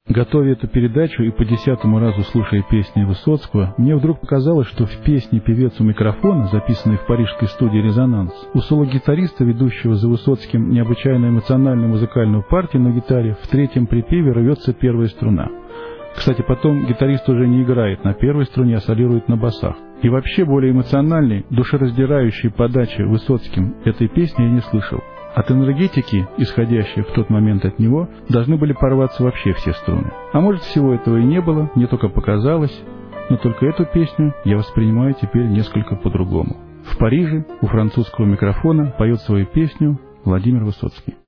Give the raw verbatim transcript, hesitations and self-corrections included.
Готовя эту передачу и по десятому разу слушая песни Высоцкого, мне вдруг показалось, что в песне «Певец у микрофона», записанной в парижской студии «Резонанс», у соло-гитариста, ведущего за Высоцким необычайно эмоциональную музыкальную партию на гитаре, в третьем припеве рвется первая струна. Кстати, потом гитарист уже не играет на первой струне, а солирует на басах. И вообще более эмоциональной, душераздирающей подачи Высоцким этой песни я не слышал. От энергетики, исходящей в тот момент от него, должны были порваться вообще все струны. А может, всего этого и не было, мне только показалось, но только эту песню я воспринимаю теперь несколько по-другому. В Париже у французского микрофона поет свою песню Владимир Высоцкий.